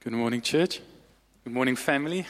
Good morning, church. Good morning, family.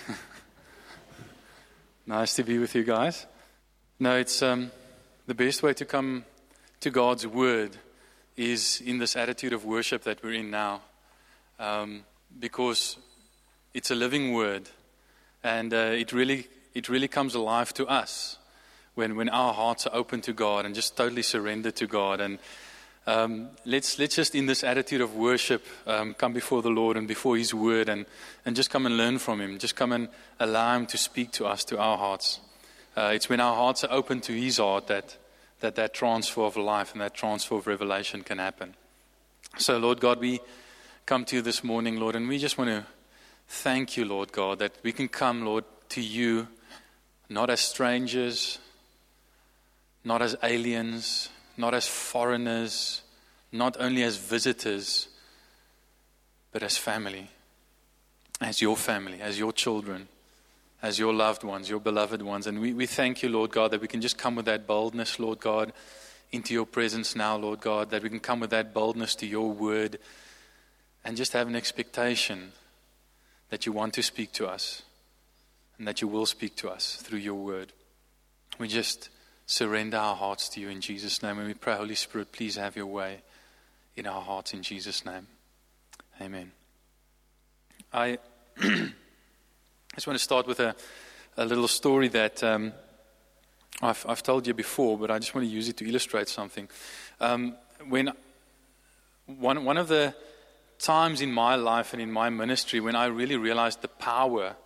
Nice to be with you guys. No, it's the best way to come to God's Word is in this attitude of worship that we're in now, because it's a living Word, and it really comes alive to us when our hearts are open to God and just totally surrender to God. And let's just in this attitude of worship come before the Lord and before His Word and just come and learn from Him. Just come and allow Him to speak to us, to our hearts. It's when our hearts are open to His heart that transfer of life and that transfer of revelation can happen. So, Lord God, we come to you this morning, Lord, and we just want to thank you, Lord God, that we can come, Lord, to you, not as strangers, not as aliens, not as foreigners, not only as visitors, but as family, as your family, as your children, as your loved ones, your beloved ones. And we thank you, Lord God, that we can just come with that boldness, Lord God, into your presence now, Lord God, that we can come with that boldness to your word and just have an expectation that you want to speak to us and that you will speak to us through your word. We just surrender our hearts to you in Jesus' name, and we pray, Holy Spirit, please have your way in our hearts in Jesus' name. Amen. I just want to start with a little story that I've told you before, but I just want to use it to illustrate something. When one of the times in my life and in my ministry when I really realized the power,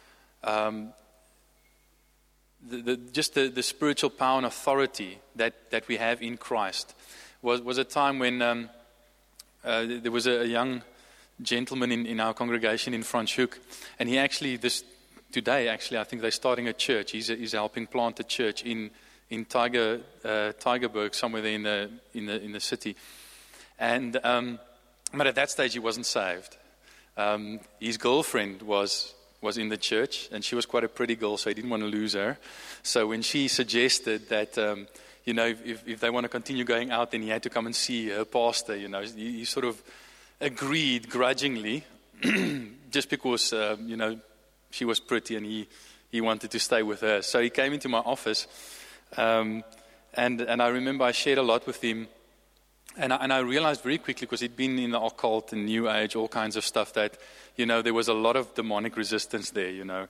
the spiritual power and authority that we have in Christ was a time when there was a young gentleman in our congregation in Franschhoek, and he actually today I think they're starting a church. He's helping plant a church in Tygerberg, somewhere there in the city, and but at that stage he wasn't saved. His girlfriend was in the church, and she was quite a pretty girl, so he didn't want to lose her. So when she suggested that, if they want to continue going out, then he had to come and see her pastor, he sort of agreed grudgingly, just because, she was pretty and he wanted to stay with her. So he came into my office, and I remember I shared a lot with him. And I realized very quickly, because he'd been in the occult and New Age, all kinds of stuff, that, there was a lot of demonic resistance there,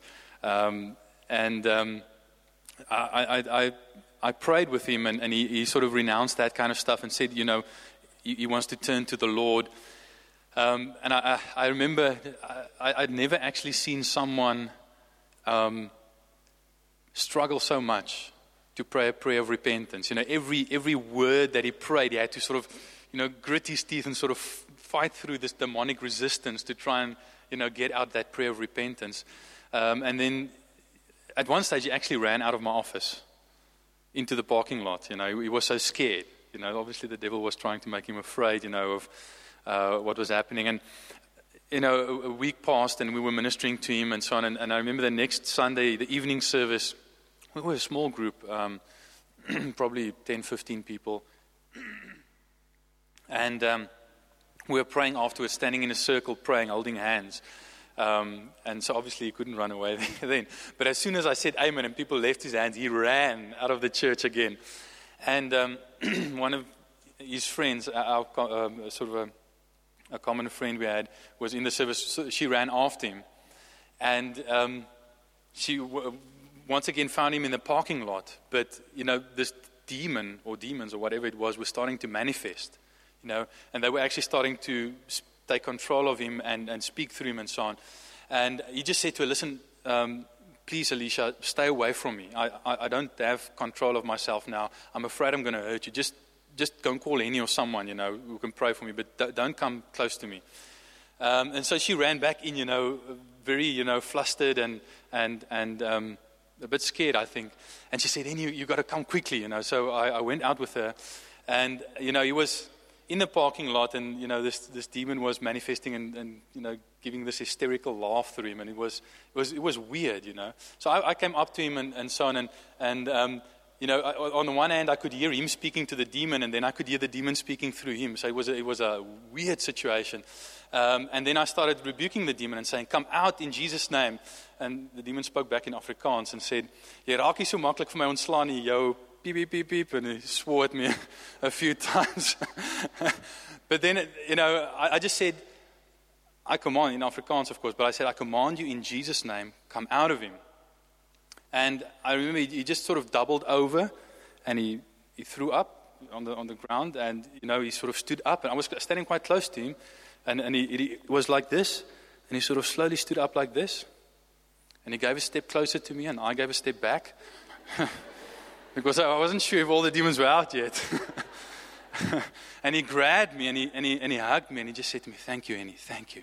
I prayed with him, and he sort of renounced that kind of stuff and said, he wants to turn to the Lord. And I remember I'd never actually seen someone struggle so much to pray a prayer of repentance. Every word that he prayed, he had to sort of, grit his teeth and sort of fight through this demonic resistance to try and, get out that prayer of repentance. And then at one stage, he actually ran out of my office into the parking lot. He was so scared. Obviously the devil was trying to make him afraid, of what was happening. And, a week passed and we were ministering to him and so on. And I remember the next Sunday, the evening service, we were a small group, probably 10, 15 people. And we were praying afterwards, standing in a circle, praying, holding hands. And so obviously he couldn't run away then. But as soon as I said amen and people left his hands, he ran out of the church again. And one of his friends, our sort of a common friend we had, was in the service. So she ran after him. And she once again found him in the parking lot. But, this demon or demons or whatever it was starting to manifest, and they were actually starting to take control of him and speak through him and so on. And he just said to her, listen, please, Alicia, stay away from me. I don't have control of myself now. I'm afraid I'm going to hurt you. Just go and call Henny or someone, who can pray for me, but don't come close to me. And so she ran back in, very, flustered and a bit scared, I think. And she said, Henny, you got to come quickly, So I went out with her, and, he was in the parking lot, and, this demon was manifesting and giving this hysterical laugh through him, and it was weird, So I came up to him and so on, and on the one hand, I could hear him speaking to the demon, and then I could hear the demon speaking through him. So it was a weird situation. And then I started rebuking the demon and saying, come out in Jesus' name. And the demon spoke back in Afrikaans and said, jy raak nie so maklik vir my ontslaan nie, jou beep, beep, beep, beep. And he swore at me a few times. But then, I just said, I command, in Afrikaans of course, but I said, I command you in Jesus' name, come out of him. And I remember he just sort of doubled over and he threw up on the ground, and he sort of stood up, and I was standing quite close to him, and he was like this, and he sort of slowly stood up like this, and he gave a step closer to me, and I gave a step back, because I wasn't sure if all the demons were out yet. And he grabbed me, and he hugged me, and he just said to me, thank you, Annie, thank you.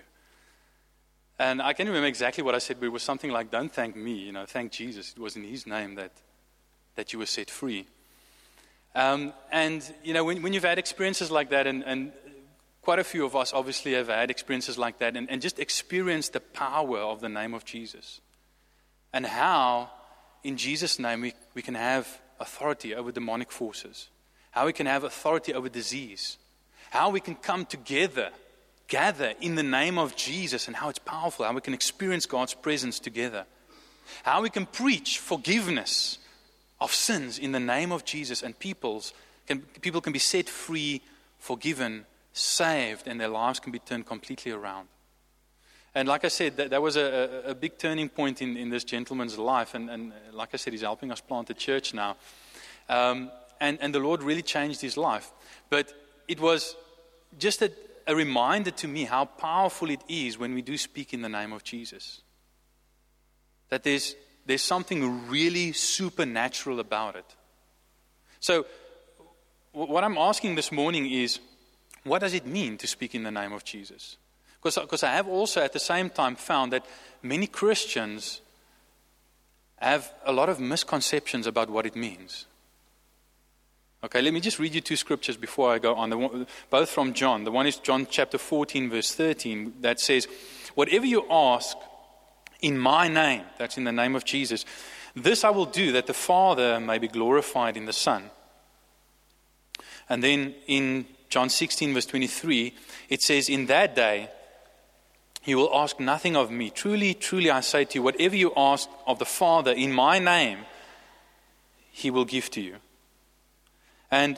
And I can't remember exactly what I said, but it was something like, don't thank me, thank Jesus. It was in his name that you were set free. And when you've had experiences like that, and quite a few of us obviously have had experiences like that, and just experienced the power of the name of Jesus. And how, in Jesus' name, we can have authority over demonic forces. How we can have authority over disease. How we can come together, gather in the name of Jesus, and how it's powerful. How we can experience God's presence together. How we can preach forgiveness of sins in the name of Jesus, and people can be set free, forgiven, saved, and their lives can be turned completely around. And like I said, that was a big turning point in this gentleman's life, and like I said, he's helping us plant a church now. And the Lord really changed his life. But it was just a reminder to me how powerful it is when we do speak in the name of Jesus. That there's something really supernatural about it. So what I'm asking this morning is, what does it mean to speak in the name of Jesus? Because I have also at the same time found that many Christians have a lot of misconceptions about what it means. Okay, let me just read you two scriptures before I go on, both from John. The one is John chapter 14, verse 13, that says, whatever you ask in my name, that's in the name of Jesus, this I will do, that the Father may be glorified in the Son. And then in John 16, verse 23, it says, in that day, you will ask nothing of me. Truly, truly, I say to you, whatever you ask of the Father in my name, he will give to you. And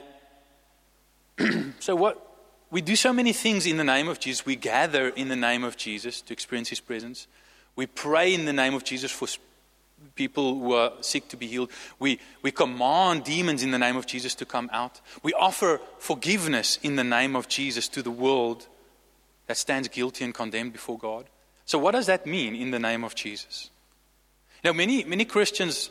so we do so many things in the name of Jesus. We gather in the name of Jesus to experience his presence. We pray in the name of Jesus for people who are sick to be healed. We command demons in the name of Jesus to come out. We offer forgiveness in the name of Jesus to the world that stands guilty and condemned before God. So what does that mean, in the name of Jesus? Many Christians,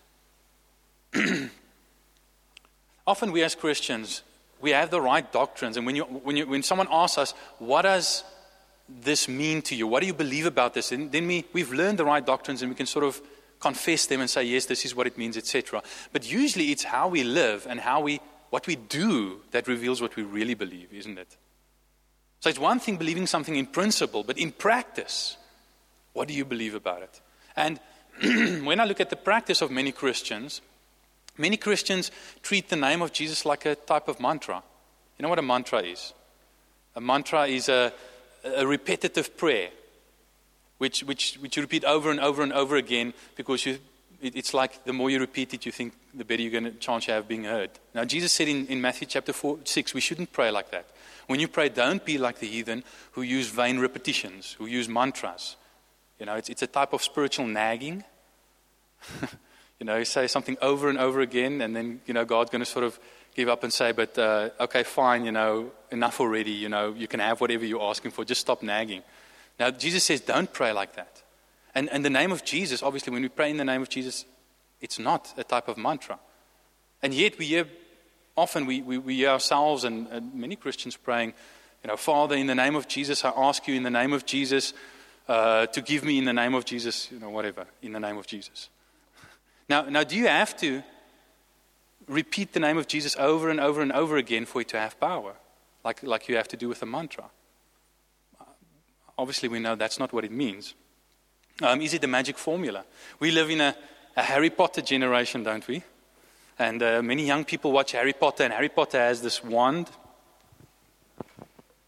often we as Christians, we have the right doctrines. And when someone asks us, what does this mean to you? What do you believe about this? And then we've learned the right doctrines, and we can sort of confess them and say, yes, this is what it means, etc. But usually it's how we live and what we do that reveals what we really believe, isn't it? So it's one thing believing something in principle, but in practice, what do you believe about it? And when I look at the practice of many Christians treat the name of Jesus like a type of mantra. You know what a mantra is? A mantra is a repetitive prayer, which you repeat over and over and over again, because it's like the more you repeat it, you think the better you're going to chance you have being heard. Now, Jesus said in Matthew chapter 6, we shouldn't pray like that. When you pray, don't be like the heathen who use vain repetitions, who use mantras. It's a type of spiritual nagging. You say something over and over again, and then, God's going to sort of give up and say, but, okay, fine, enough already, you can have whatever you're asking for, just stop nagging. Now, Jesus says, don't pray like that. And the name of Jesus, obviously, when we pray in the name of Jesus, it's not a type of mantra. And yet we hear ourselves and many Christians praying, Father, in the name of Jesus, I ask you in the name of Jesus to give me in the name of Jesus, whatever, in the name of Jesus. Now, do you have to repeat the name of Jesus over and over and over again for it to have power, like you have to do with a mantra? Obviously, we know that's not what it means. Is it a magic formula? We live in a Harry Potter generation, don't we? And many young people watch Harry Potter, and Harry Potter has this wand.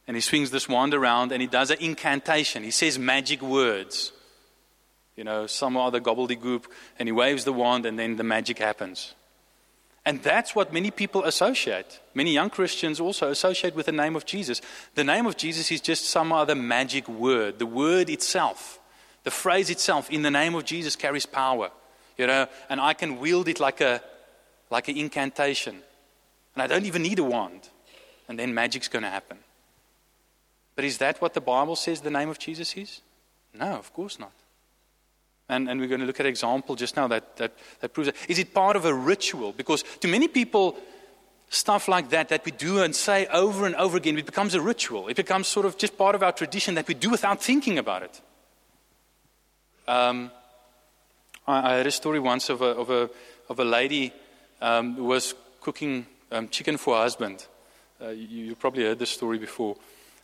And he swings this wand around and he does an incantation. He says magic words. Some other gobbledygook, and he waves the wand and then the magic happens. And that's what many people associate. Many young Christians also associate with the name of Jesus. The name of Jesus is just some other magic word. The word itself, the phrase itself, in the name of Jesus carries power. And I can wield it like an incantation. And I don't even need a wand. And then magic's going to happen. But is that what the Bible says the name of Jesus is? No, of course not. And we're going to look at an example just now that proves it. Is it part of a ritual? Because to many people, stuff like that we do and say over and over again, it becomes a ritual. It becomes sort of just part of our tradition that we do without thinking about it. I heard a story once of a lady who was cooking chicken for her husband. You probably heard this story before.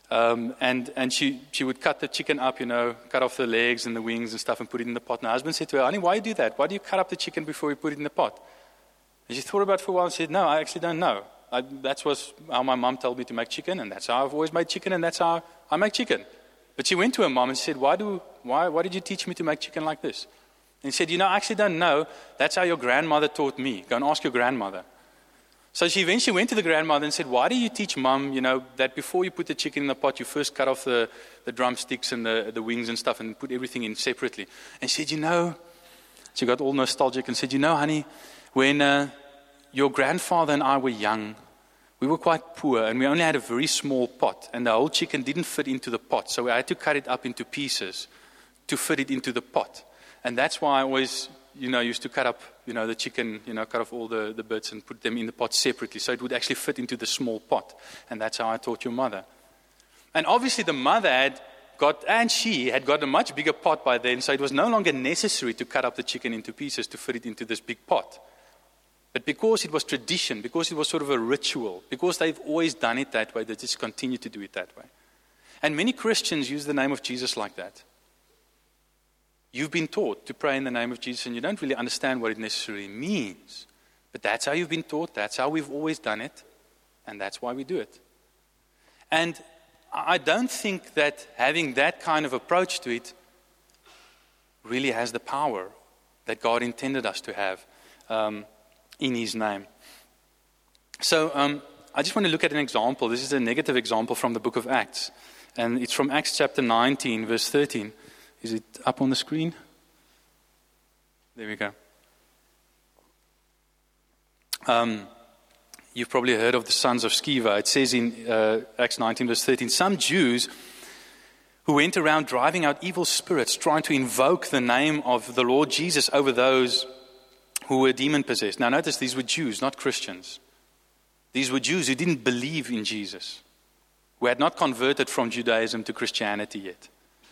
And she would cut the chicken up, cut off the legs and the wings and stuff and put it in the pot. And her husband said to her, "Honey, why do you do that? Why do you cut up the chicken before you put it in the pot?" And she thought about it for a while and said, "No, I actually don't know. That was how my mom told me to make chicken, and that's how I've always made chicken, and that's how I make chicken." But she went to her mom and said, why did you teach me to make chicken like this?" And he said, "I actually don't know. That's how your grandmother taught me. Go and ask your grandmother." So she eventually went to the grandmother and said, "Why do you teach Mom, that before you put the chicken in the pot, you first cut off the drumsticks and the wings and stuff and put everything in separately?" And she said, she got all nostalgic and said, "Honey, when your grandfather and I were young, we were quite poor and we only had a very small pot and the whole chicken didn't fit into the pot. So we had to cut it up into pieces to fit it into the pot. And that's why I always, used to cut up, the chicken, cut off all the bits and put them in the pot separately. So it would actually fit into the small pot. And that's how I taught your mother." And obviously the mother had got a much bigger pot by then. So it was no longer necessary to cut up the chicken into pieces to fit it into this big pot. But because it was tradition, because it was sort of a ritual, because they've always done it that way, they just continue to do it that way. And many Christians use the name of Jesus like that. You've been taught to pray in the name of Jesus and you don't really understand what it necessarily means. But that's how you've been taught, that's how we've always done it, and that's why we do it. And I don't think that having that kind of approach to it really has the power that God intended us to have in His name. So I just want to look at an example. This is a negative example from the book of Acts. And it's from Acts chapter 19, verse 13. Is it up on the screen? There we go. You've probably heard of the sons of Sceva. It says in Acts 19, verse 13, "Some Jews who went around driving out evil spirits, trying to invoke the name of the Lord Jesus over those who were demon-possessed." Now notice, these were Jews, not Christians. These were Jews who didn't believe in Jesus, who had not converted from Judaism to Christianity yet.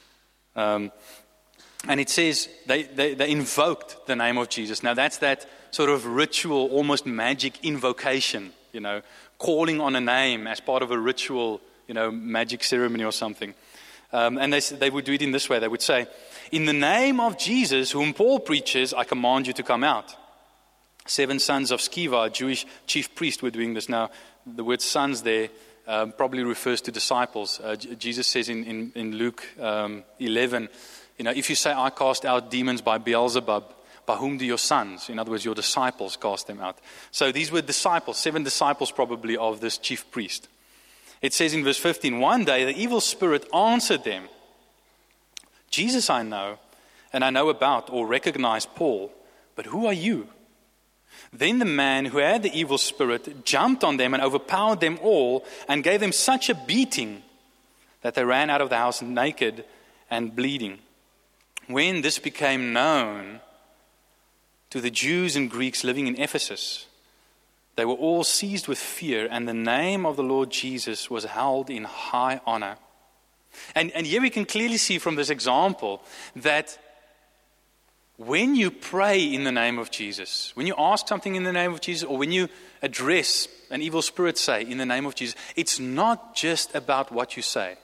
And it says they invoked the name of Jesus. Now that's that sort of ritual, almost magic invocation, calling on a name as part of a ritual, magic ceremony or something. And they would do it in this way. They would say, "In the name of Jesus, whom Paul preaches, I command you to come out." 7 sons of Sceva, a Jewish chief priest, were doing this. Now, the word sons there probably refers to disciples. Jesus says in Luke 11, if you say, "I cast out demons by Beelzebub," by whom do your sons, in other words, your disciples, cast them out? So these were disciples, 7 disciples probably of this chief priest. It says in verse 15, "One day the evil spirit answered them, 'Jesus I know, and I know about or recognize Paul, but who are you?' Then the man who had the evil spirit jumped on them and overpowered them all and gave them such a beating that they ran out of the house naked and bleeding. When this became known to the Jews and Greeks living in Ephesus, they were all seized with fear, and the name of the Lord Jesus was held in high honor." And here we can clearly see from this example that when you pray in the name of Jesus, when you ask something in the name of Jesus, or when you address an evil spirit, say, in the name of Jesus, it's not just about what you say.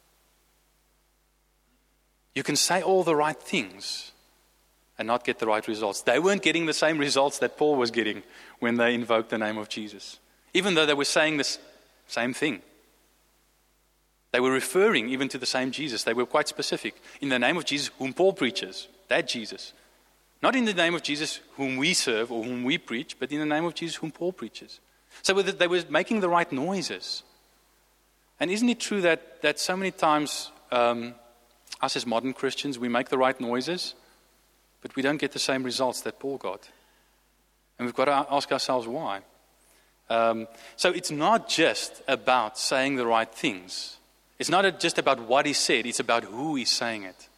You can say all the right things and not get the right results. They weren't getting the same results that Paul was getting when they invoked the name of Jesus, even though they were saying the same thing. They were referring even to the same Jesus. They were quite specific. In the name of Jesus, whom Paul preaches, that Jesus. Not in the name of Jesus whom we serve or whom we preach, but in the name of Jesus whom Paul preaches. So they were making the right noises. And isn't it true that so many times us as modern Christians, we make the right noises, but we don't get the same results that Paul got? And we've got to ask ourselves why. So it's not just about saying the right things. It's not just about what he said, it's about who he's saying it.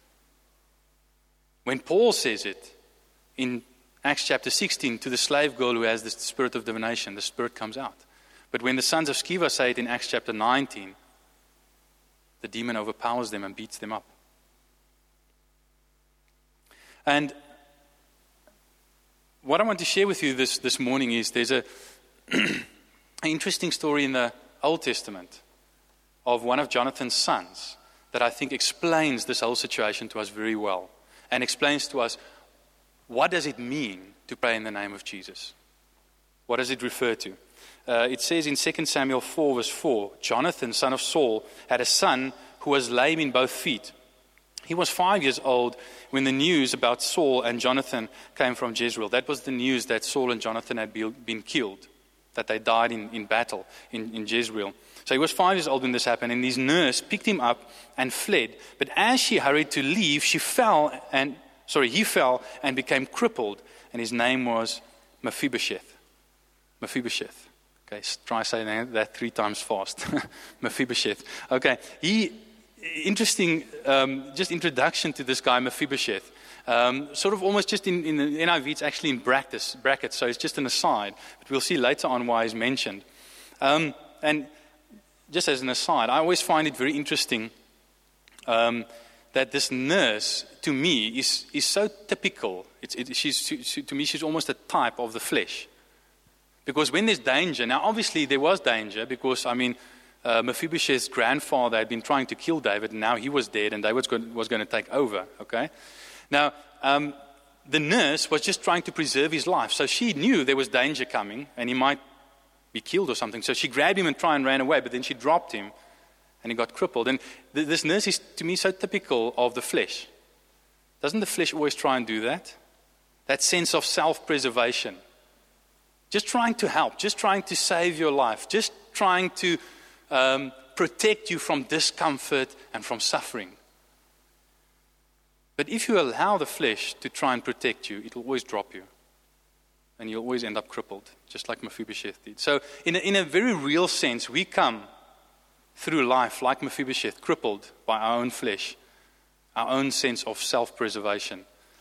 When Paul says it in Acts chapter 16 to the slave girl who has the spirit of divination, the spirit comes out. But when the sons of Sceva say it in Acts chapter 19, the demon overpowers them and beats them up. And what I want to share with you this morning is there's an interesting story in the Old Testament of one of Jonathan's sons that I think explains this whole situation to us very well and explains to us what does it mean to pray in the name of Jesus. What does it refer to? It says in 2 Samuel 4 verse 4, Jonathan, son of Saul, had a son who was lame in both feet. He was 5 years old when the news about Saul and Jonathan came from Jezreel. That was the news that Saul and Jonathan had been killed, that they died in battle in Jezreel. So he was 5 years old when this happened, and his nurse picked him up and fled. But as she hurried to leave, he fell and became crippled, and his name was Mephibosheth. Mephibosheth. Okay, try saying that 3 times fast. Mephibosheth. Okay, interesting, just introduction to this guy, Mephibosheth. Sort of almost just in the NIV, it's actually in brackets, so it's just an aside. But we'll see later on why he's mentioned. And just as an aside, I always find it very interesting that this nurse, to me, is so typical. To me, she's almost a type of the flesh. Because when there's danger, now obviously there was danger because, Mephibosheth's grandfather had been trying to kill David, and now he was dead, and David was going to take over, okay? Now, the nurse was just trying to preserve his life, so she knew there was danger coming, and he might be killed or something, so she grabbed him and tried and ran away, but then she dropped him, and he got crippled. And this nurse is, to me, so typical of the flesh. Doesn't the flesh always try and do that? That sense of self-preservation. Just trying to help, just trying to save your life, just trying to protect you from discomfort and from suffering. But if you allow the flesh to try and protect you, it will always drop you. And you'll always end up crippled, just like Mephibosheth did. So in a very real sense, we come through life like Mephibosheth, crippled by our own flesh, our own sense of self-preservation.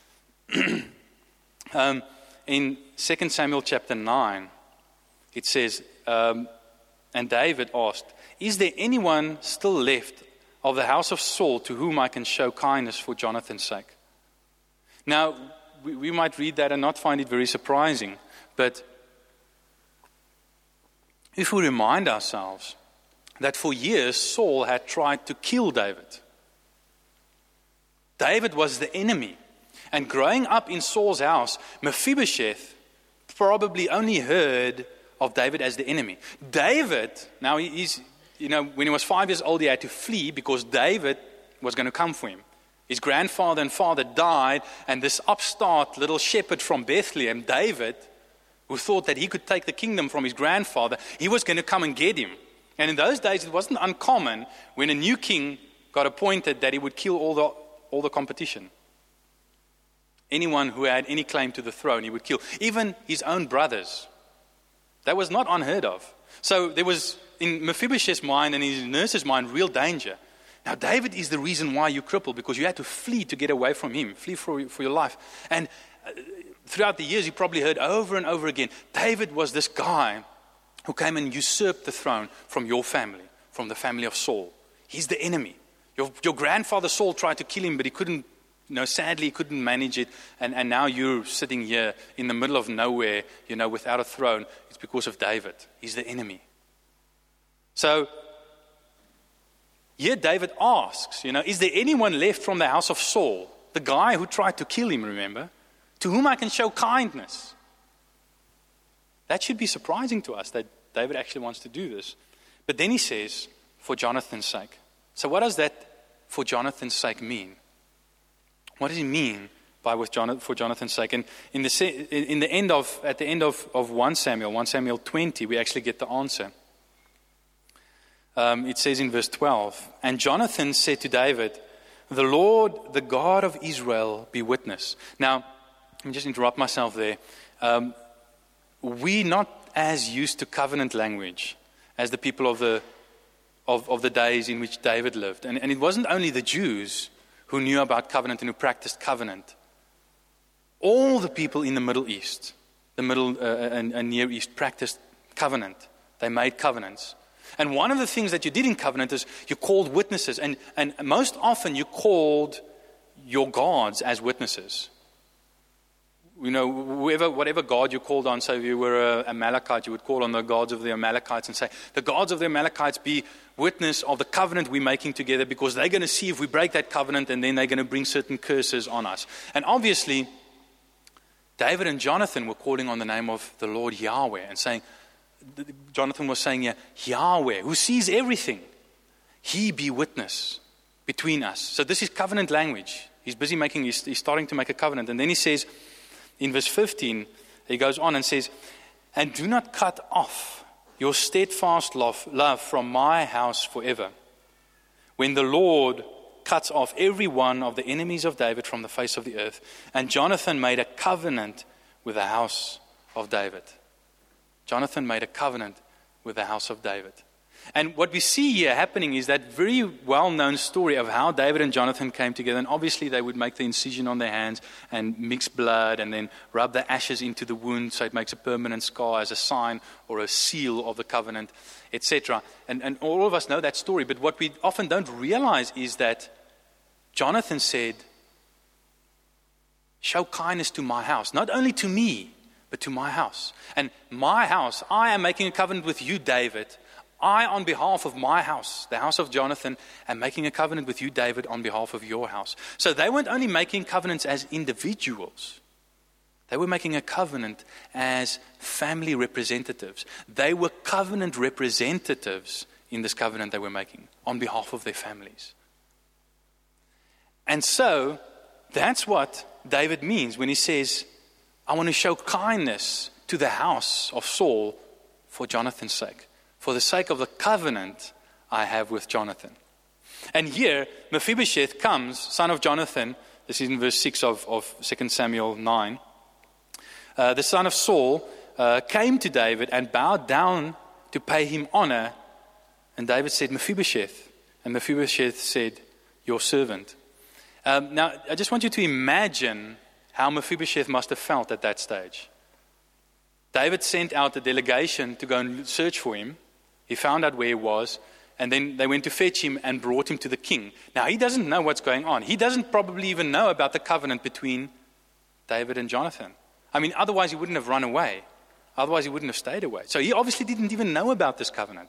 In 2 Samuel chapter 9, it says, and David asked, "Is there anyone still left of the house of Saul to whom I can show kindness for Jonathan's sake?" Now, we might read that and not find it very surprising, but if we remind ourselves that for years Saul had tried to kill David. David was the enemy. And growing up in Saul's house, Mephibosheth probably only heard of David as the enemy. David, now he's, when he was 5 years old, he had to flee because David was going to come for him. His grandfather and father died, and this upstart little shepherd from Bethlehem, David, who thought that he could take the kingdom from his grandfather, he was going to come and get him. And in those days, it wasn't uncommon when a new king got appointed that he would kill all the competition. Anyone who had any claim to the throne, he would kill. Even his own brothers. That was not unheard of. So there was, in Mephibosheth's mind and his nurse's mind, real danger. Now, David is the reason why you're crippled, because you had to flee to get away from him, flee for your life. And throughout the years, you probably heard over and over again, David was this guy who came and usurped the throne from your family, from the family of Saul. He's the enemy. Your grandfather Saul tried to kill him, but he couldn't. Sadly, he couldn't manage it, and now you're sitting here in the middle of nowhere, without a throne. It's because of David. He's the enemy. So, here David asks, is there anyone left from the house of Saul, the guy who tried to kill him, remember, to whom I can show kindness? That should be surprising to us, that David actually wants to do this. But then he says, for Jonathan's sake. So what does that for Jonathan's sake mean? What does it mean by for Jonathan's sake? And at the end of 1 Samuel 20, we actually get the answer. It says in verse 12, "And Jonathan said to David, 'The Lord, the God of Israel, be witness.'" Now, let me just interrupt myself there. We're not as used to covenant language as the people of the days in which David lived. And it wasn't only the Jews who knew about covenant and who practiced covenant. All the people in the Middle East, the Middle and Near East practiced covenant. They made covenants. And one of the things that you did in covenant is you called witnesses. And most often you called your gods as witnesses. You know, whatever god you called on, so if you were a Amalekite, you would call on the gods of the Amalekites and say, "The gods of the Amalekites be witness of the covenant we're making together, because they're going to see if we break that covenant, and then they're going to bring certain curses on us." And obviously, David and Jonathan were calling on the name of the Lord Yahweh and saying, Jonathan was saying here, Yahweh, who sees everything, He be witness between us. So this is covenant language. He's starting to make a covenant. And then he says, in verse 15, he goes on and says, "And do not cut off your steadfast love from my house forever, when the Lord cuts off every one of the enemies of David from the face of the earth." And Jonathan made a covenant with the house of David. Jonathan made a covenant with the house of David. And what we see here happening is that very well-known story of how David and Jonathan came together. And obviously they would make the incision on their hands and mix blood and then rub the ashes into the wound so it makes a permanent scar as a sign or a seal of the covenant, etc. And all of us know that story. But what we often don't realize is that Jonathan said, "Show kindness to my house, not only to me, but to my house. And my house, I am making a covenant with you, David. I, on behalf of my house, the house of Jonathan, am making a covenant with you, David, on behalf of your house." So they weren't only making covenants as individuals. They were making a covenant as family representatives. They were covenant representatives in this covenant they were making on behalf of their families. And so that's what David means when he says, "I want to show kindness to the house of Saul for Jonathan's sake, for the sake of the covenant I have with Jonathan." And here, Mephibosheth comes, son of Jonathan. This is in verse 6 of 2 Samuel 9. The son of Saul came to David and bowed down to pay him honor. And David said, "Mephibosheth." And Mephibosheth said, "Your servant." Now, I just want you to imagine how Mephibosheth must have felt at that stage. David sent out a delegation to go and search for him. He found out where he was, and then they went to fetch him and brought him to the king. Now, he doesn't know what's going on. He doesn't probably even know about the covenant between David and Jonathan. I mean, otherwise he wouldn't have run away. Otherwise he wouldn't have stayed away. So he obviously didn't even know about this covenant.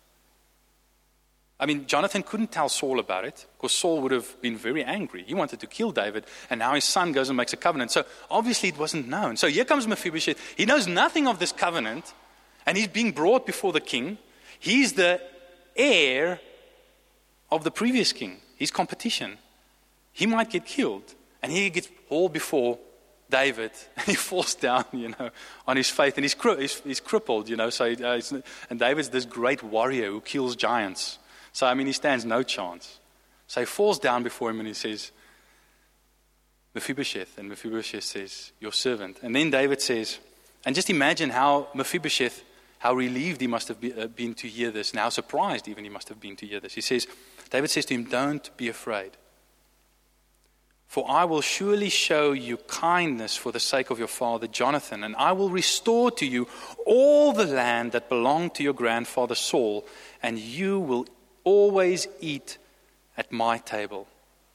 I mean, Jonathan couldn't tell Saul about it, because Saul would have been very angry. He wanted to kill David, and now his son goes and makes a covenant. So obviously it wasn't known. So here comes Mephibosheth. He knows nothing of this covenant, and he's being brought before the king. He's the heir of the previous king, his competition. He might get killed, and he gets hauled before David, and he falls down, on his face, and he's crippled, So and David's this great warrior who kills giants. So, he stands no chance. So he falls down before him and he says, "Mephibosheth." And Mephibosheth says, "Your servant." And then David says, and just imagine how Mephibosheth, how relieved he must have been to hear this, and how surprised even he must have been to hear this. David says to him, "Don't be afraid. For I will surely show you kindness for the sake of your father Jonathan, and I will restore to you all the land that belonged to your grandfather Saul, and you will always eat at my table."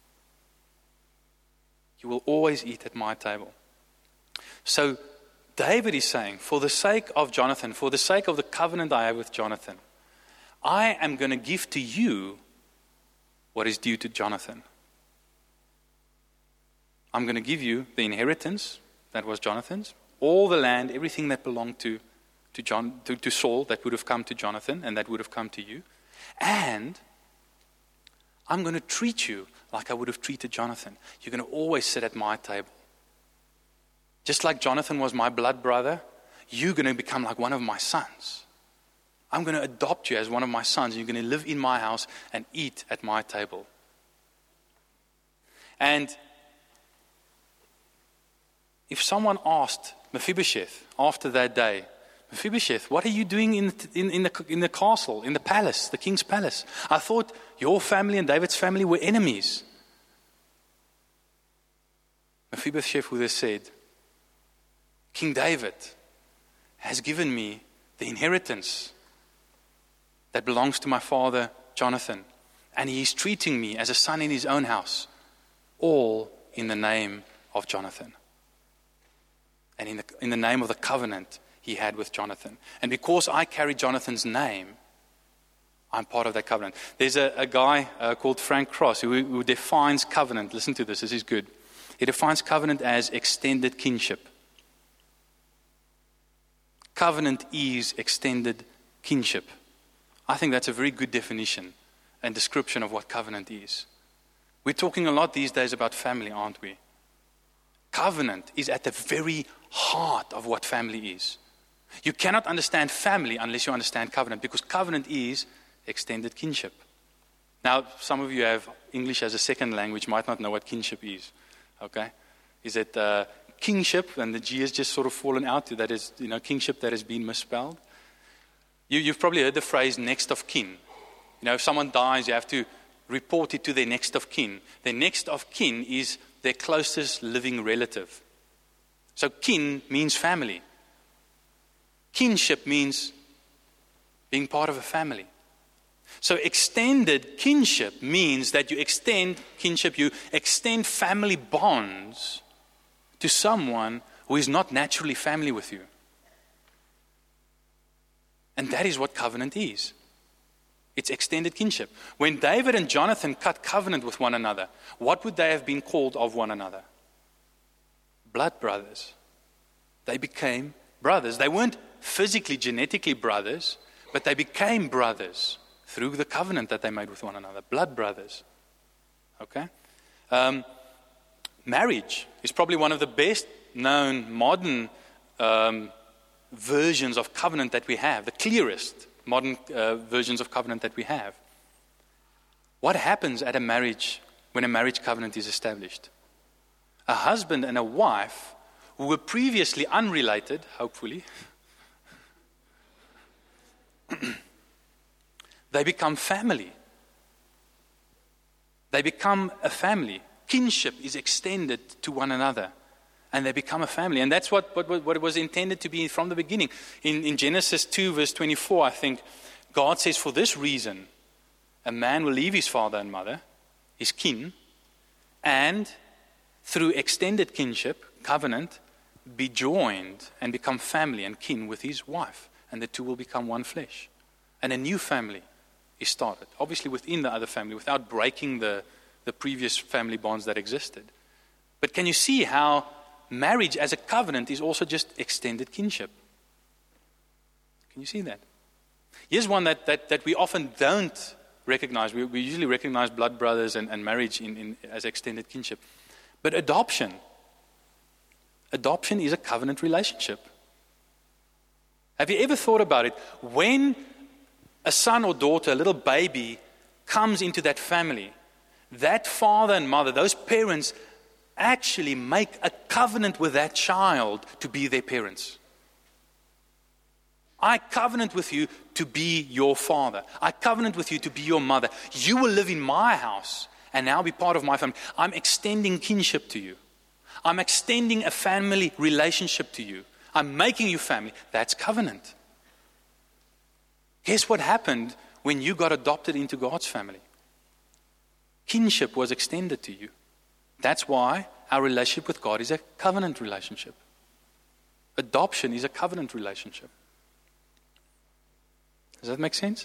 You will always eat at my table. So David is saying, for the sake of Jonathan, for the sake of the covenant I have with Jonathan, I am going to give to you what is due to Jonathan. I'm going to give you the inheritance that was Jonathan's, all the land, everything that belonged to Saul that would have come to Jonathan and that would have come to you. And I'm going to treat you like I would have treated Jonathan. You're going to always sit at my table. Just like Jonathan was my blood brother, you're going to become like one of my sons. I'm going to adopt you as one of my sons. You're going to live in my house and eat at my table. And if someone asked Mephibosheth after that day, Mephibosheth, what are you doing in the castle, in the palace, the king's palace? I thought your family and David's family were enemies. Mephibosheth would have said, King David has given me the inheritance that belongs to my father Jonathan, and he is treating me as a son in his own house, all in the name of Jonathan, and in the name of the covenant he had with Jonathan. And because I carry Jonathan's name, I'm part of that covenant. There's a guy called Frank Cross who defines covenant. Listen to this is good. He defines covenant as extended kinship. Covenant is extended kinship. I think that's a very good definition and description of what covenant is. We're talking a lot these days about family, aren't we? Covenant is at the very heart of what family is. You cannot understand family unless you understand covenant, because covenant is extended kinship. Now, some of you have English as a second language, might not know what kinship is. Okay? Is it kingship, and the G has just sort of fallen out? That is, kingship that has been misspelled. You've probably heard the phrase next of kin. If someone dies, you have to report it to their next of kin. Their next of kin is their closest living relative. So kin means family. Kinship means being part of a family. So extended kinship means that you extend kinship, you extend family bonds to someone who is not naturally family with you. And that is what covenant is. It's extended kinship. When David and Jonathan cut covenant with one another, what would they have been called of one another? Blood brothers. They became brothers. They weren't physically, genetically brothers, but they became brothers through the covenant that they made with one another. Blood brothers. Okay? Marriage is probably one of the best known modern versions of covenant that we have, the clearest modern versions of covenant that we have. What happens at a marriage when a marriage covenant is established? A husband and a wife who were previously unrelated, hopefully, they become family. They become a family. Kinship is extended to one another, and they become a family. And that's what it was intended to be from the beginning. In Genesis 2, verse 24, I think, God says, for this reason, a man will leave his father and mother, his kin, and through extended kinship, covenant, be joined and become family and kin with his wife. And the two will become one flesh. And a new family is started. Obviously within the other family, without breaking the previous family bonds that existed. But can you see how marriage as a covenant is also just extended kinship? Can you see that? Here's one that we often don't recognize. We usually recognize blood brothers and marriage as extended kinship. But adoption is a covenant relationship. Have you ever thought about it? When a son or daughter, a little baby, comes into that family, that father and mother, those parents, actually make a covenant with that child to be their parents. I covenant with you to be your father. I covenant with you to be your mother. You will live in my house and now be part of my family. I'm extending kinship to you. I'm extending a family relationship to you. I'm making you family. That's covenant. Guess what happened when you got adopted into God's family? Kinship was extended to you. That's why our relationship with God is a covenant relationship. Adoption is a covenant relationship. Does that make sense?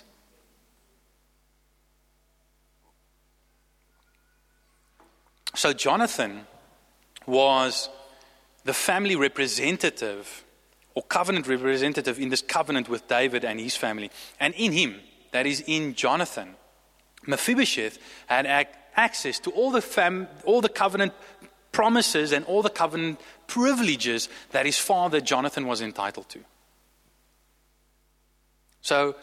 So Jonathan was the family representative or covenant representative in this covenant with David and his family. And in him, that is in Jonathan. Mephibosheth had access to all the covenant promises and all the covenant privileges that his father Jonathan was entitled to. So,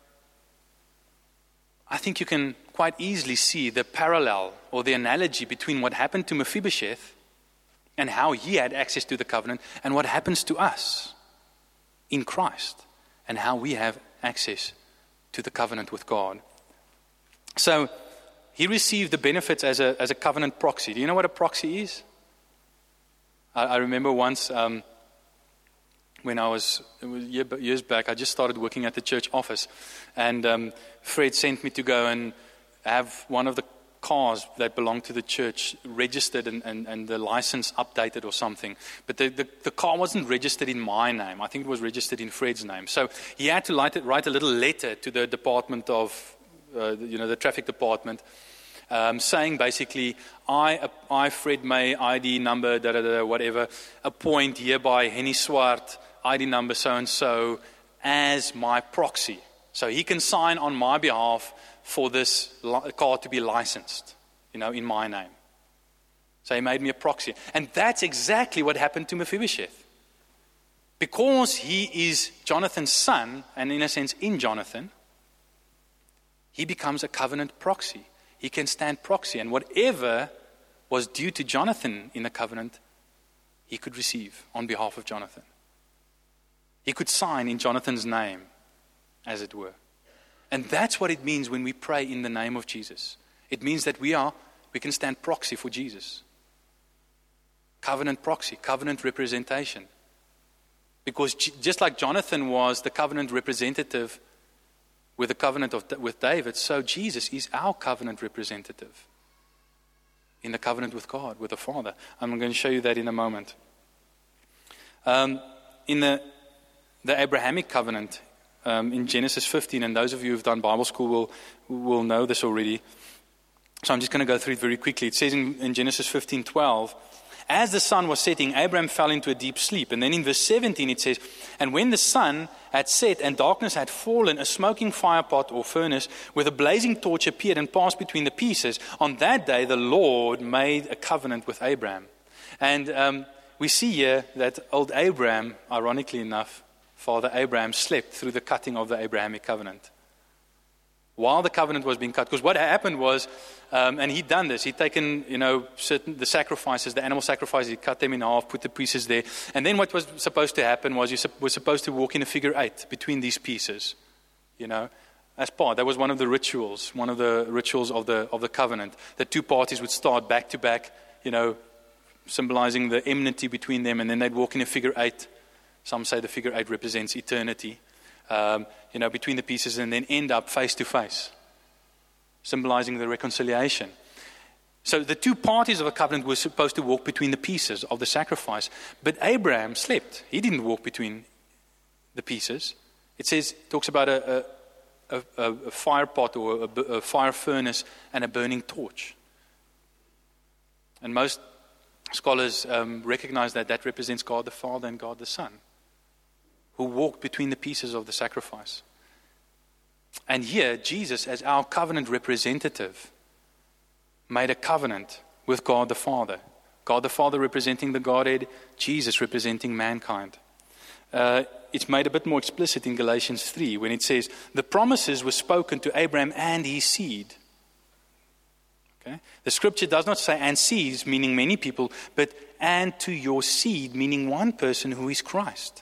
I think you can quite easily see the parallel or the analogy between what happened to Mephibosheth and how he had access to the covenant and what happens to us in Christ and how we have access to the covenant with God. So, he received the benefits as a covenant proxy. Do you know what a proxy is? I remember once when it was years back, I just started working at the church office, and Fred sent me to go and have one of the cars that belonged to the church registered and the license updated or something. But the car wasn't registered in my name. I think it was registered in Fred's name. So he had to write a little letter to the department of, the traffic department, saying basically, I Fred May, ID number, whatever, appoint hereby Henny Swart, ID number so-and-so, as my proxy. So he can sign on my behalf for this car to be licensed, in my name. So he made me a proxy. And that's exactly what happened to Mephibosheth. Because he is Jonathan's son, and in a sense in Jonathan, he becomes a covenant proxy. He can stand proxy. And whatever was due to Jonathan in the covenant, he could receive on behalf of Jonathan. He could sign in Jonathan's name, as it were. And that's what it means when we pray in the name of Jesus. It means that we can stand proxy for Jesus. Covenant proxy, covenant representation. Because just like Jonathan was the covenant representative with the covenant with David, so Jesus is our covenant representative in the covenant with God, with the Father. I'm going to show you that in a moment. In the Abrahamic covenant, in Genesis 15, and those of you who've done Bible school will know this already. So I'm just going to go through it very quickly. It says in Genesis 15:12, as the sun was setting, Abraham fell into a deep sleep. And then in verse 17 it says, and when the sun had set and darkness had fallen, a smoking firepot or furnace with a blazing torch appeared and passed between the pieces. On that day the Lord made a covenant with Abraham. And we see here that old Abraham, ironically enough, Father Abraham slept through the cutting of the Abrahamic covenant. While the covenant was being cut. Because what happened was, and he'd done this, he'd taken, the sacrifices, the animal sacrifices, he'd cut them in half, put the pieces there. And then what was supposed to happen was you were supposed to walk in a figure 8 between these pieces, as part. That was one of the rituals of the covenant. The two parties would start back to back, symbolizing the enmity between them, and then they'd walk in a figure 8. Some say the figure 8 represents eternity, between the pieces, and then end up face to face, symbolizing the reconciliation. So the two parties of a covenant were supposed to walk between the pieces of the sacrifice. But Abraham slept. He didn't walk between the pieces. It talks about a fire pot or a fire furnace and a burning torch. And most scholars recognize that represents God the Father and God the Son, who walked between the pieces of the sacrifice. And here, Jesus, as our covenant representative, made a covenant with God the Father. God the Father representing the Godhead, Jesus representing mankind. It's made a bit more explicit in Galatians 3 when it says, the promises were spoken to Abraham and his seed. Okay? The scripture does not say and seeds, meaning many people, but and to your seed, meaning one person who is Christ.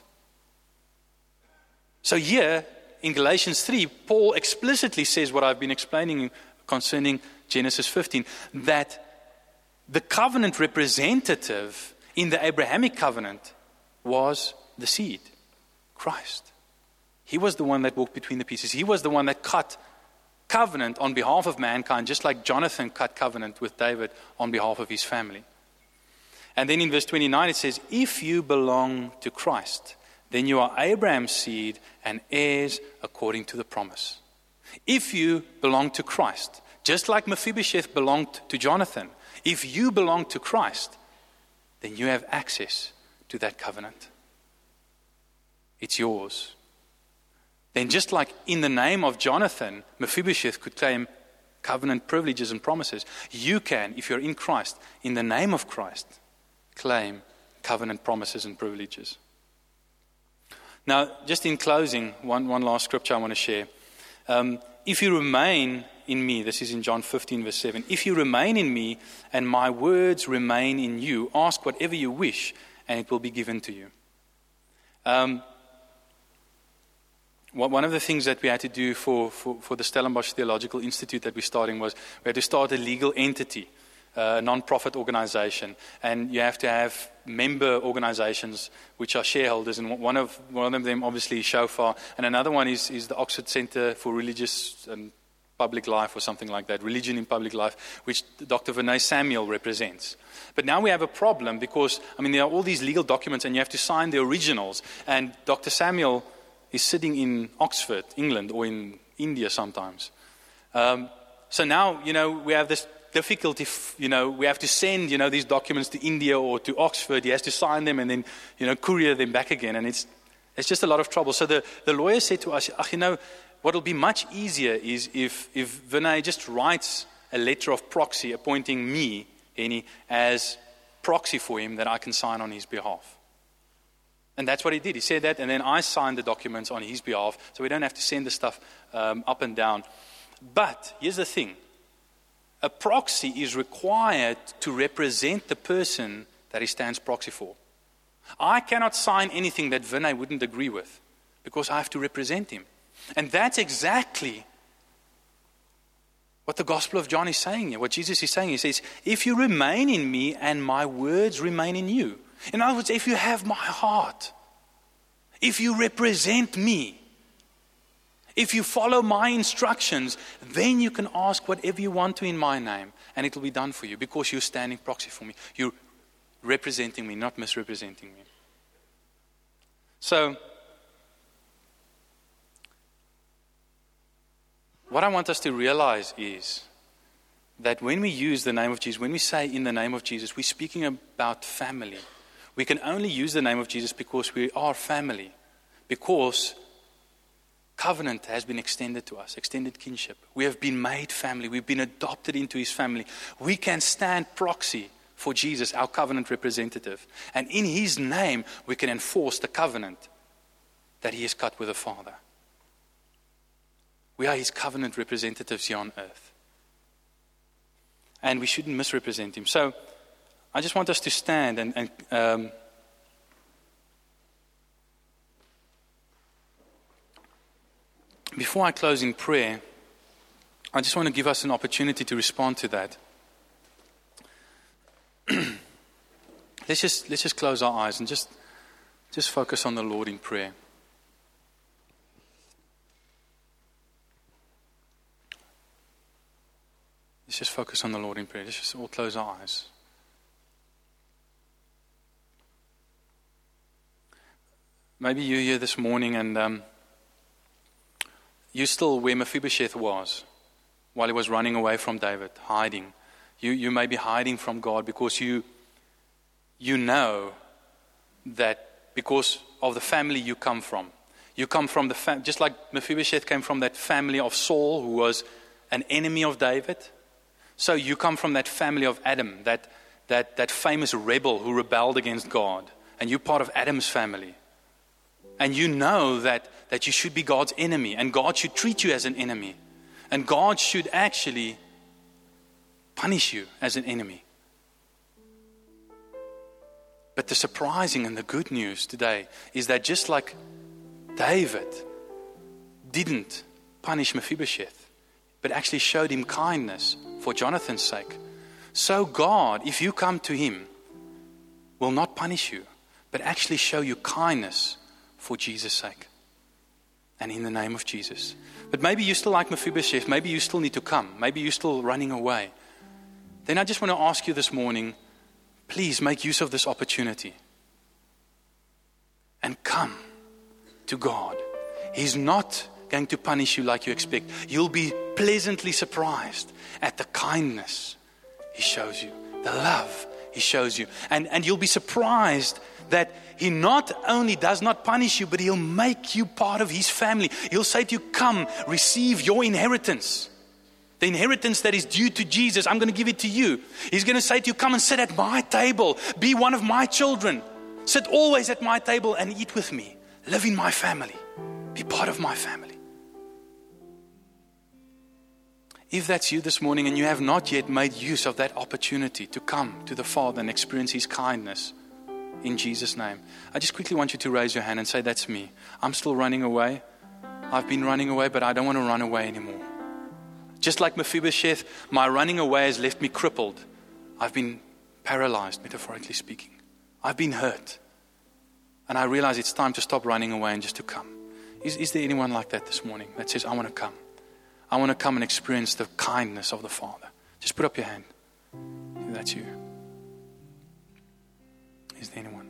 So here, in Galatians 3, Paul explicitly says what I've been explaining concerning Genesis 15, that the covenant representative in the Abrahamic covenant was the seed, Christ. He was the one that walked between the pieces. He was the one that cut covenant on behalf of mankind, just like Jonathan cut covenant with David on behalf of his family. And then in verse 29 it says, if you belong to Christ, then you are Abraham's seed and heirs according to the promise. If you belong to Christ, just like Mephibosheth belonged to Jonathan, if you belong to Christ, then you have access to that covenant. It's yours. then just like in the name of Jonathan, Mephibosheth could claim covenant privileges and promises, you can, if you're in Christ, in the name of Christ, claim covenant promises and privileges. Now, just in closing, one last scripture I want to share. If you remain in me, this is in John 15, verse 7. If you remain in me and my words remain in you, ask whatever you wish and it will be given to you. One of the things that we had to do for the Stellenbosch Theological Institute that we're starting was we had to start a legal entity, a non-profit organization, and you have to have member organizations which are shareholders, and one of them obviously is Shofar, and another one is the Oxford Centre for Religious and Public Life or something like that, Religion in Public Life, which Dr. Vinay Samuel represents. But now we have a problem because, there are all these legal documents and you have to sign the originals, and Dr. Samuel is sitting in Oxford, England, or in India sometimes. So now, we have this difficulty, we have to send, these documents to India or to Oxford. He has to sign them and then, courier them back again. And it's just a lot of trouble. So the lawyer said to us, what will be much easier is if Vinay just writes a letter of proxy appointing me, as proxy for him that I can sign on his behalf. And that's what he did. He said that, and then I signed the documents on his behalf, so we don't have to send the stuff up and down. But here's the thing. A proxy is required to represent the person that he stands proxy for. I cannot sign anything that Vinay wouldn't agree with because I have to represent him. And that's exactly what the Gospel of John is saying here, what Jesus is saying. He says, if you remain in me and my words remain in you. In other words, if you have my heart, if you represent me, if you follow my instructions, then you can ask whatever you want to in my name, and it will be done for you because you're standing proxy for me. You're representing me, not misrepresenting me. So, what I want us to realize is that when we use the name of Jesus, when we say in the name of Jesus, we're speaking about family. We can only use the name of Jesus because we are family, because covenant has been extended to us, extended kinship. We have been made family. We've been adopted into his family. We can stand proxy for Jesus, our covenant representative. And in his name, we can enforce the covenant that he has cut with the Father. We are his covenant representatives here on earth. And we shouldn't misrepresent him. So I just want us to stand and before I close in prayer, I just want to give us an opportunity to respond to that. Let's just close our eyes and just focus on the Lord in prayer. Let's just focus on the Lord in prayer. Let's just all close our eyes. Maybe you're here this morning and you're still where Mephibosheth was while he was running away from David, hiding. You may be hiding from God because you know that because of the family you come from. You come from just like Mephibosheth came from that family of Saul, who was an enemy of David. So you come from that family of Adam, that famous rebel who rebelled against God. And you're part of Adam's family. And you know that you should be God's enemy, and God should treat you as an enemy. And God should actually punish you as an enemy. But the surprising and the good news today is that just like David didn't punish Mephibosheth, but actually showed him kindness for Jonathan's sake, so God, if you come to him, will not punish you, but actually show you kindness for Jesus' sake. And in the name of Jesus. But maybe you're still like Mephibosheth. Maybe you still need to come. Maybe you're still running away. Then I just want to ask you this morning, please make use of this opportunity. And come to God. He's not going to punish you like you expect. You'll be pleasantly surprised at the kindness he shows you. The love he shows you. And you'll be surprised that He not only does not punish you, but He'll make you part of His family. He'll say to you, come, receive your inheritance. The inheritance that is due to Jesus, I'm going to give it to you. He's going to say to you, come and sit at my table. Be one of my children. Sit always at my table and eat with me. Live in my family. Be part of my family. If that's you this morning and you have not yet made use of that opportunity to come to the Father and experience His kindness in Jesus' name, I just quickly want you to raise your hand and say, that's me. I'm still running away. I've been running away, but I don't want to run away anymore. Just like Mephibosheth, my running away has left me crippled. I've been paralyzed, metaphorically speaking. I've been hurt. And I realize it's time to stop running away and just to come. Is there anyone like that this morning that says, I want to come? I want to come and experience the kindness of the Father. Just put up your hand. If that's you. Is there anyone?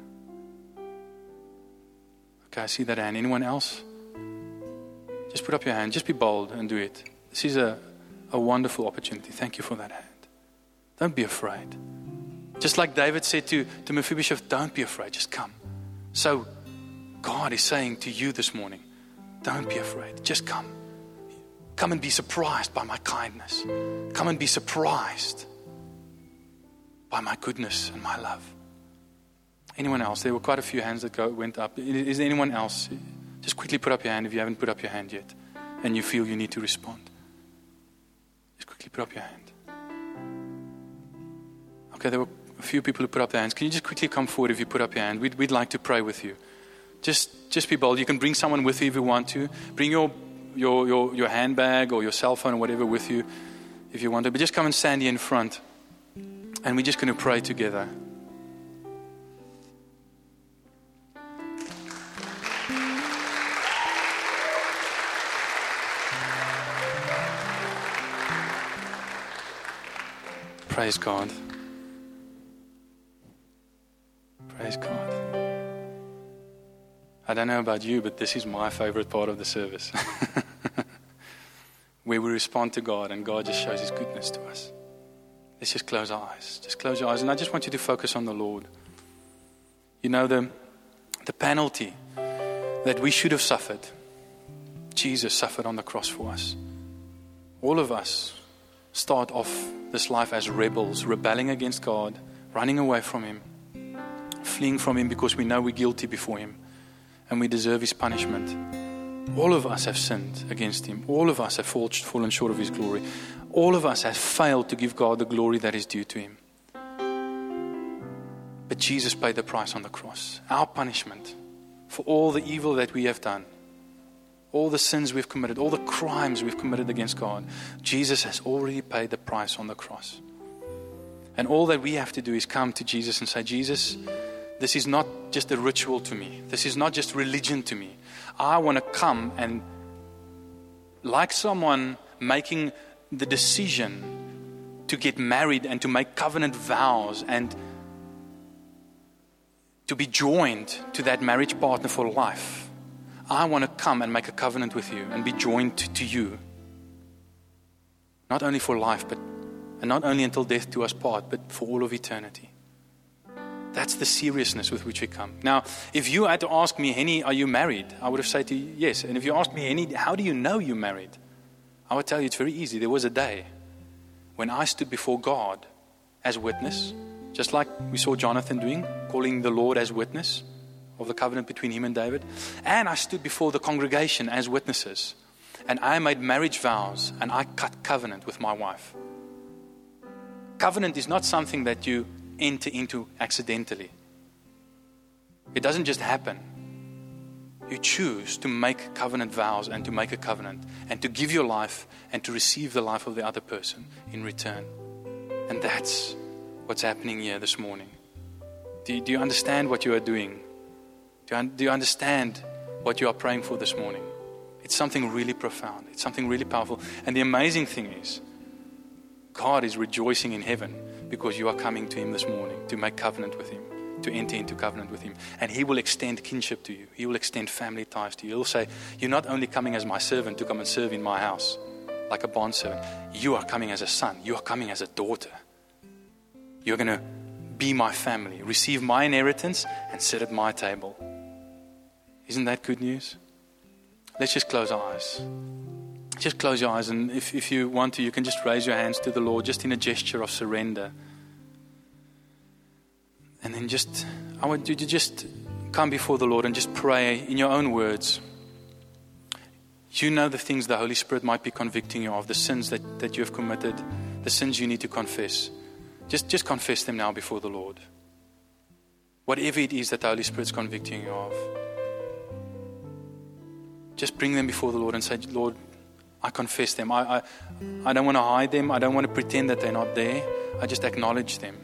Okay, I see that hand. Anyone else? Just put up your hand. Just be bold and do it. This is a wonderful opportunity. Thank you for that hand. Don't be afraid. Just like David said to Mephibosheth, don't be afraid. Just come. So God is saying to you this morning, don't be afraid. Just come. Come and be surprised by my kindness. Come and be surprised by my goodness and my love. Anyone else? There were quite a few hands that went up. Is there anyone else? Just quickly put up your hand if you haven't put up your hand yet and you feel you need to respond. Just quickly put up your hand. Okay, there were a few people who put up their hands. Can you just quickly come forward if you put up your hand? We'd like to pray with you. Just be bold. You can bring someone with you if you want to. Bring your handbag or your cell phone or whatever with you if you want to. But just come and stand here in front. And we're just going to pray together. Praise God. Praise God. I don't know about you, but this is my favorite part of the service. Where we respond to God and God just shows His goodness to us. Let's just close our eyes. Just close your eyes. And I just want you to focus on the Lord. You know, the penalty that we should have suffered, Jesus suffered on the cross for us. All of us start off this life as rebels, rebelling against God, running away from Him, fleeing from Him because we know we're guilty before Him and we deserve His punishment. All of us have sinned against Him. All of us have fallen short of His glory. All of us have failed to give God the glory that is due to Him. But Jesus paid the price on the cross. Our punishment for all the evil that we have done, all the sins we've committed, all the crimes we've committed against God, Jesus has already paid the price on the cross. And all that we have to do is come to Jesus and say, Jesus, this is not just a ritual to me. This is not just religion to me. I want to come and, like someone making the decision to get married and to make covenant vows and to be joined to that marriage partner for life, I want to come and make a covenant with you and be joined to you. Not only for life, and not only until death do us part, but for all of eternity. That's the seriousness with which we come. Now, if you had to ask me, Henny, are you married? I would have said to you, yes. And if you asked me, Henny, how do you know you're married? I would tell you it's very easy. There was a day when I stood before God as witness, just like we saw Jonathan doing, calling the Lord as witness of the covenant between him and David. And I stood before the congregation as witnesses. And I made marriage vows and I cut covenant with my wife. Covenant is not something that you enter into accidentally. It doesn't just happen. You choose to make covenant vows and to make a covenant and to give your life and to receive the life of the other person in return. And that's what's happening here this morning. Do you understand what you are doing? Do you understand what you are praying for this morning? It's something really profound. It's something really powerful. And the amazing thing is, God is rejoicing in heaven because you are coming to Him this morning to make covenant with Him, to enter into covenant with Him. And He will extend kinship to you. He will extend family ties to you. He'll say, you're not only coming as my servant to come and serve in my house like a bondservant. You are coming as a son. You are coming as a daughter. You're going to be my family, receive my inheritance, and sit at my table. Isn't that good news? Let's just close our eyes. Just close your eyes, and if you want to, you can just raise your hands to the Lord, just in a gesture of surrender. And then I want you to just come before the Lord and just pray in your own words. You know the things the Holy Spirit might be convicting you of, the sins that you have committed, the sins you need to confess. Just confess them now before the Lord. Whatever it is that the Holy Spirit is convicting you of. Just bring them before the Lord and say, Lord, I confess them. I don't want to hide them. I don't want to pretend that they're not there. I just acknowledge them.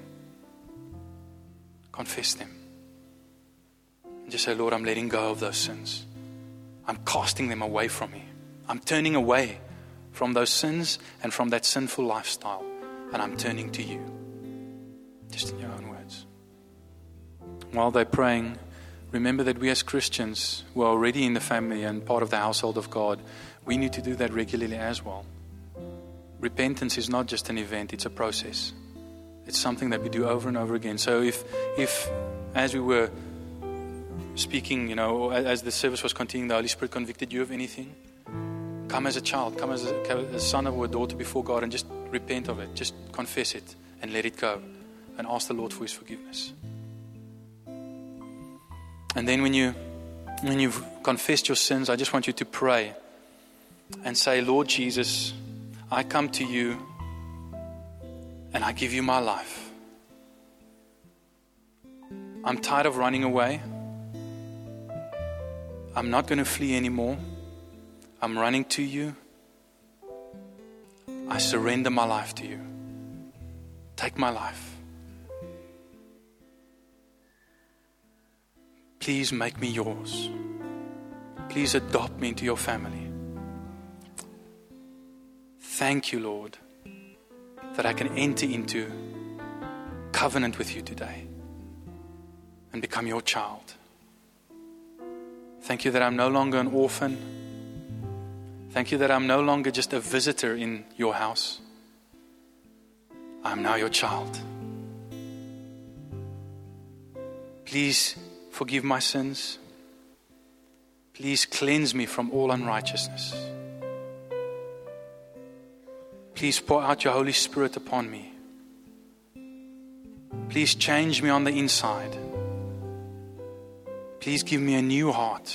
Confess them. And just say, Lord, I'm letting go of those sins. I'm casting them away from me. I'm turning away from those sins and from that sinful lifestyle. And I'm turning to you. Just in your own words. While they're praying, remember that we as Christians who are already in the family and part of the household of God, we need to do that regularly as well. Repentance is not just an event, it's a process. It's something that we do over and over again. So if as we were speaking, as the service was continuing, the Holy Spirit convicted you of anything, come as a child, come as a son or a daughter before God and just repent of it. Just confess it and let it go and ask the Lord for His forgiveness. And then when you've confessed your sins, I just want you to pray and say, Lord Jesus, I come to you and I give you my life. I'm tired of running away. I'm not going to flee anymore. I'm running to you. I surrender my life to you. Take my life. Please make me yours. Please adopt me into your family. Thank you, Lord, that I can enter into covenant with you today and become your child. Thank you that I'm no longer an orphan. Thank you that I'm no longer just a visitor in your house. I'm now your child. Please forgive my sins. Please cleanse me from all unrighteousness. Please pour out your Holy Spirit upon me. Please change me on the inside. Please give me a new heart.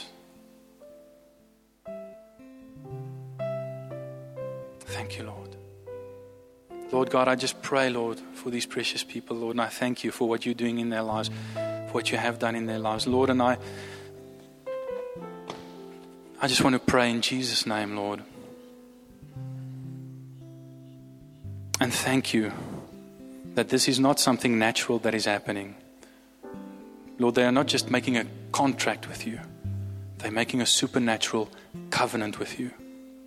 Thank you, Lord. Lord God, I just pray, Lord, for these precious people, Lord, and I thank you for what you're doing in their lives, for what you have done in their lives, Lord, and I just want to pray in Jesus' name, Lord. And thank you that this is not something natural that is happening. Lord, they are not just making a contract with you. They're making a supernatural covenant with you.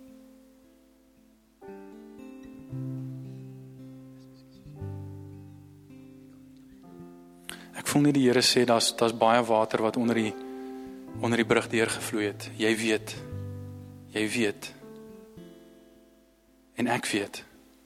Ek voel nie die Here sê daar's baie water wat onder die brug deurgevloei het. Jy weet. En ek weet.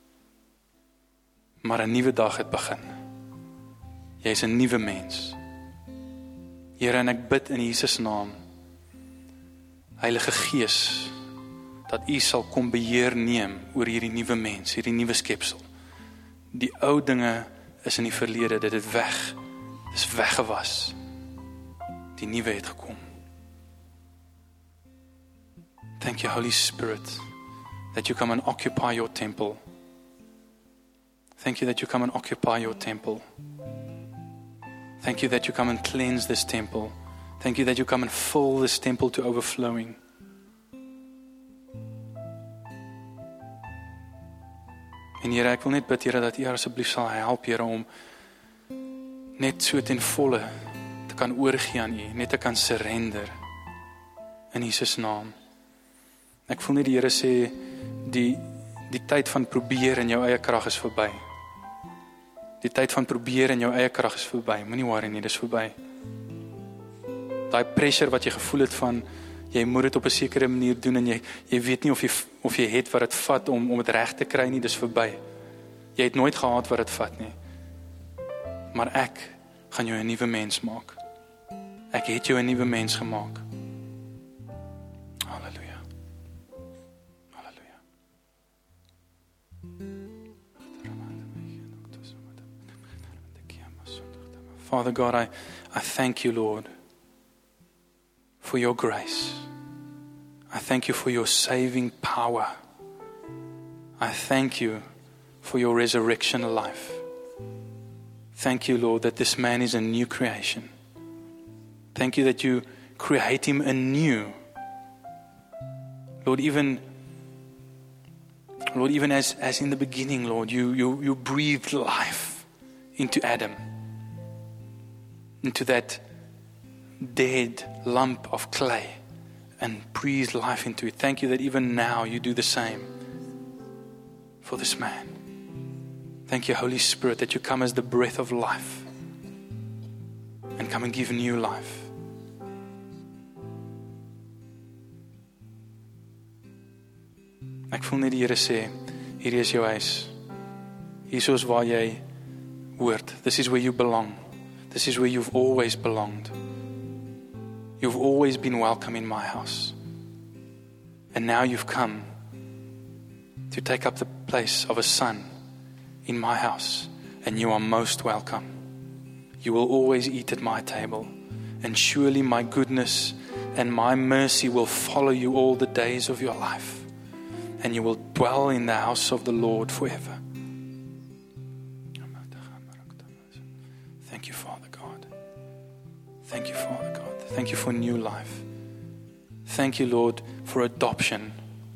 Maar 'n nuwe dag het begin. Jy is 'n nuwe mens. Here, en ek bid in Jesus naam, Heilige Gees, dat U sal kom beheer neem oor hierdie nuwe mens, hierdie nuwe skepsel. Die ou dinge is in die verlede, dit het weg, is weggewas. Die nuwe het gekom. Thank you, Holy Spirit, that you come and occupy your temple. Thank you that you come and occupy your temple. Thank you that you come and cleanse this temple. Thank you that you come and fill this temple to overflowing. En Here, ek wil net bid, Here, dat U asseblief sal help, Here, om net so ten volle te kan oorgee aan U, net te kan surrender in Jesus naam. Ek voel net die Here sê, die tyd van probeer in jou eie krag is verby. Die tyd van probeer in jou eie krag is verby. Moenie worry nie, dis verby. Daai pressure wat jy gevoel het van, jy moet dit op 'n sekere manier doen en jy weet nie of jy het wat dit vat om dit reg te kry nie, dis verby. Jy het nooit gehad wat dit vat nie. Maar ek gaan jou 'n nuwe mens maak. Ek het jou 'n nuwe mens gemaak. Halleluja. Halleluja. Father God, I thank you, Lord, for your grace. I thank you for your saving power. I thank you for your resurrection life. Thank you, Lord, that this man is a new creation. Thank you that you create him anew. Lord, even as in the beginning, Lord, you breathed life into Adam, into that dead lump of clay, and breathed life into it. Thank you that even now you do the same for this man. Thank you, Holy Spirit, that you come as the breath of life and come and give new life. Ek voel net die Here sê, hierdie is jou huis. Hier is waar jy hoort. This is where you belong. This is where you've always belonged. You've always been welcome in my house. And now you've come to take up the place of a son in my house. And you are most welcome. You will always eat at my table. And surely my goodness and my mercy will follow you all the days of your life. And you will dwell in the house of the Lord forever. Thank you, Father God. Thank you, Father God. Thank you for new life. Thank you, Lord, for adoption.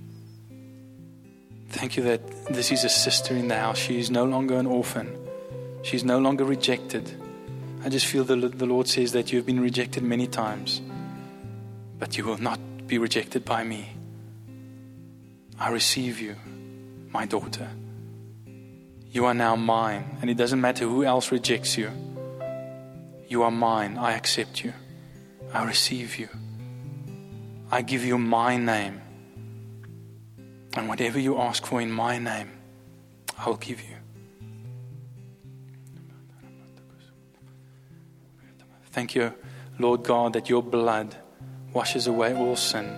Thank you that this is a sister in the house. She is no longer an orphan. She is no longer rejected. I just feel the Lord says that you have been rejected many times, but you will not be rejected by me. I receive you, my daughter. You are now mine, and it doesn't matter who else rejects you. You are mine. I accept you. I receive you. I give you my name. And whatever you ask for in my name, I will give you. Thank you, Lord God, that your blood washes away all sin.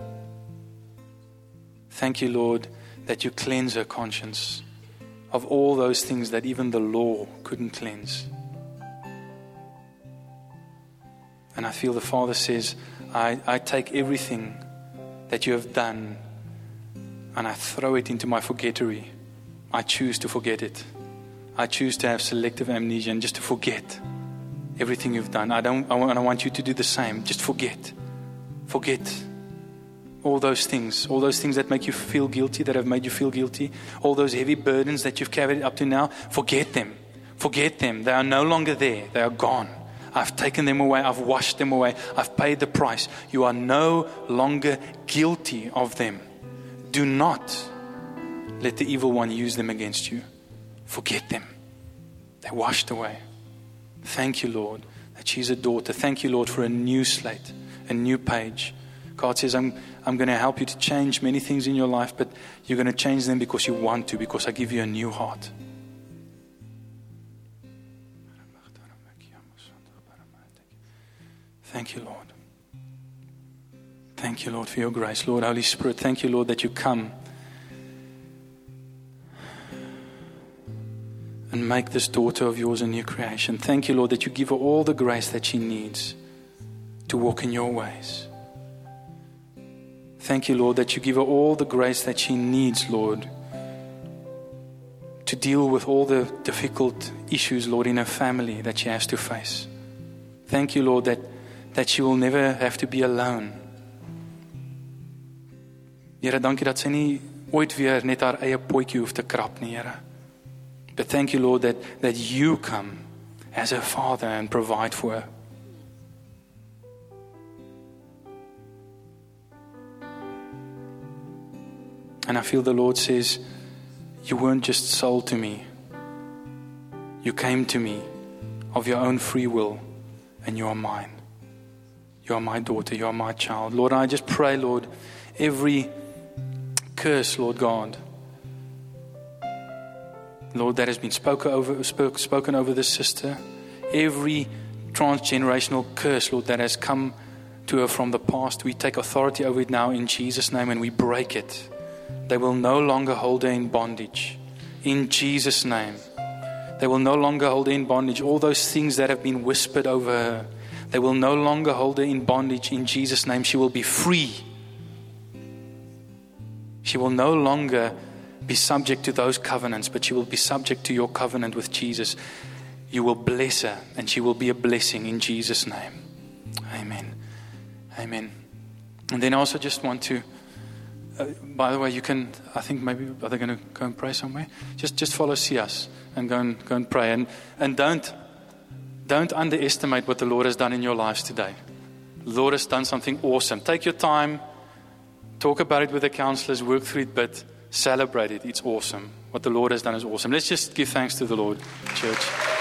Thank you, Lord, that you cleanse her conscience of all those things that even the law couldn't cleanse. And I feel the Father says, I take everything that you have done and I throw it into my forgettery. I choose to forget it. I choose to have selective amnesia and just to forget everything you've done. I want you to do the same. Just forget. Forget all those things that make you feel guilty, that have made you feel guilty, all those heavy burdens that you've carried up to now. Forget them. Forget them. They are no longer there. They are gone. I've taken them away. I've washed them away. I've paid the price. You are no longer guilty of them. Do not let the evil one use them against you. Forget them. They're washed away. Thank you, Lord, that she's a daughter. Thank you, Lord, for a new slate, a new page. God says, I'm going to help you to change many things in your life, but you're going to change them because you want to, because I give you a new heart. Thank you, Lord. Thank you, Lord, for your grace. Lord, Holy Spirit, thank you, Lord, that you come and make this daughter of yours a new creation. Thank you, Lord, that you give her all the grace that she needs to walk in your ways. Thank you, Lord, that you give her all the grace that she needs, Lord, to deal with all the difficult issues, Lord, in her family that she has to face. Thank you, Lord, that she will never have to be alone. Here, dankie dat sy nie ooit weer net haar eie potjie hoef te krap nie, Here. But thank you, Lord, that you come as her Father and provide for her. And I feel the Lord says, you weren't just sold to me. You came to me of your own free will, and you are mine. You are my daughter. You are my child. Lord, I just pray, Lord, every curse, Lord God, Lord, that has been spoken over this sister, every transgenerational curse, Lord, that has come to her from the past. We take authority over it now in Jesus' name, and we break it. They will no longer hold her in bondage. In Jesus' name. They will no longer hold her in bondage. All those things that have been whispered over her, they will no longer hold her in bondage. In Jesus' name, she will be free. She will no longer be subject to those covenants, but she will be subject to your covenant with Jesus. You will bless her, and she will be a blessing in Jesus' name. Amen. Amen. And then I also just want to, by the way, you can, I think maybe, are they going to go and pray somewhere? Just follow Sias and go and pray. And don't underestimate what the Lord has done in your lives today. The Lord has done something awesome. Take your time, talk about it with the counselors, work through it, but celebrate it. It's awesome. What the Lord has done is awesome. Let's just give thanks to the Lord, church.